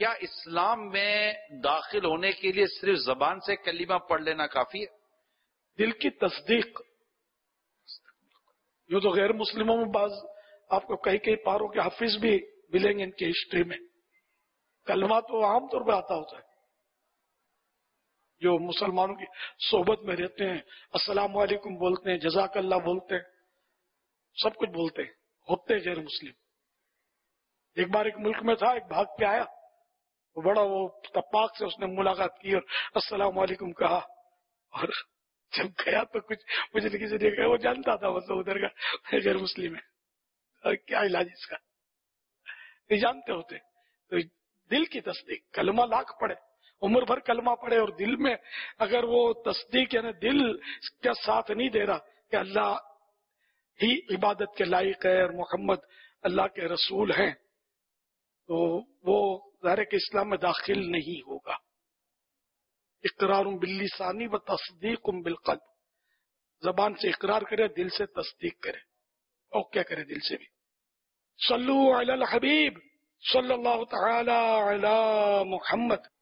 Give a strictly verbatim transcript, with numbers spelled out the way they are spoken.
کیا اسلام میں داخل ہونے کے لیے صرف زبان سے کلمہ پڑھ لینا کافی ہے؟ دل کی تصدیق. یہ تو غیر مسلموں میں بعض آپ کو کئی کئی پاروں کے حافظ بھی ملیں گے ان کی ہسٹری میں. کلمہ تو عام طور پہ آتا ہوتا ہے. جو مسلمانوں کی صحبت میں رہتے ہیں السلام علیکم بولتے ہیں، جزاک اللہ بولتے ہیں، سب کچھ بولتے ہیں، ہوتے ہیں غیر مسلم. ایک بار ایک ملک میں تھا، ایک بھاگ کے آیا، وہ بڑا وہ تپاک سے اس نے ملاقات کی اور السلام علیکم کہا، اور جب گیا تو کچھ مجھے کسی نے کہا وہ جانتا تھا وہ ادھر کا غیر مسلم ہے، اور کیا علاج اس کا، یہ جانتے ہوتے. تو دل کی تصدیق، کلمہ لاکھ پڑھے، عمر بھر کلمہ پڑھے، اور دل میں اگر وہ تصدیق یعنی دل کا ساتھ نہیں دے رہا کہ اللہ ہی عبادت کے لائق ہے اور محمد اللہ کے رسول ہیں، تو وہ ظاہر کہ اسلام میں داخل نہیں ہوگا. اقرار باللسان و تصدیق بالقلب، زبان سے اقرار کرے، دل سے تصدیق کرے، اور کیا کرے دل سے بھی. صلو علی الحبیب صلی اللہ تعالی علی محمد.